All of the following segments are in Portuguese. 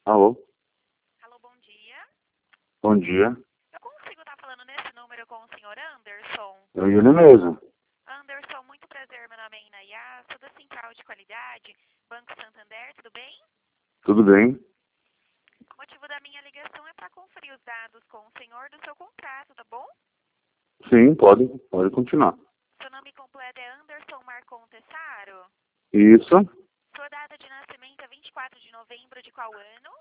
Alô? Alô, bom dia. Bom dia. Eu consigo estar falando nesse número com o senhor Anderson? É ele mesmo. Anderson, muito prazer, meu nome é Inayá, sou da Central de Qualidade, Banco Santander, tudo bem? Tudo bem? O motivo da minha ligação é para conferir os dados com o senhor do seu contrato, tá bom? Sim, pode continuar. Seu nome completo é Anderson Marcon Tessaro? Isso, Sua data de nascimento é 24 de novembro de qual ano?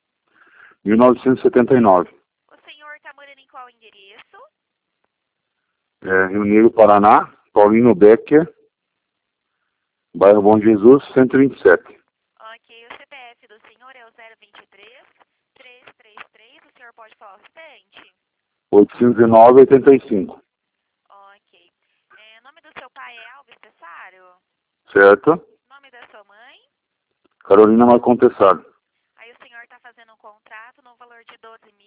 1979. O senhor está morando em qual endereço? Rio Negro, Paraná, Paulino Becker, bairro Bom Jesus, 127. Ok, o CPF do senhor é o 023-333, o senhor pode falar o restante? 819,85. Ok. Nome do seu pai é Alves Tessaro? Certo? Nome da sua mãe? Carolina Marcon Tessaro. Aí o senhor está fazendo um contrato no valor de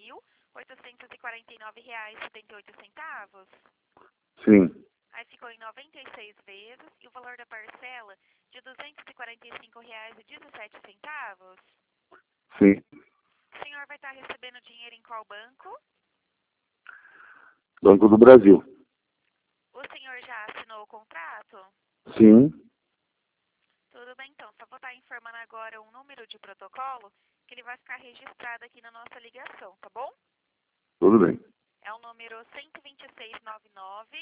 R$ 12.849,78. Sim, Aí ficou em 96 vezes e o valor da parcela de R$ 245,17. sim. O senhor vai estar recebendo dinheiro em qual banco? Banco do Brasil. O senhor já assinou o contrato? Sim, Tudo bem, então. Só vou estar informando agora um número de protocolo que ele vai ficar registrado aqui na nossa ligação, tá bom? tudo bem. É o número 12699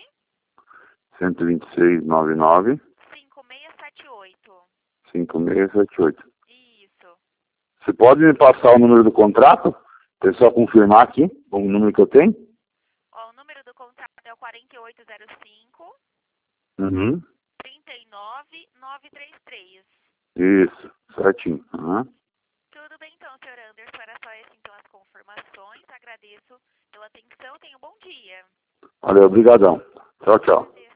126,99, 5678. 5678. Isso. Você pode me passar o número do contrato? Para eu só confirmar aqui o número que eu tenho? Ó, o número do contrato é o 4805 Uhum. 39933. Isso, certinho. Uhum. Tudo bem, então, senhor Anderson. Era só esse, então, as confirmações. Agradeço pela atenção. Tenha um bom dia. Valeu, obrigadão. Tchau, tchau. Adeus.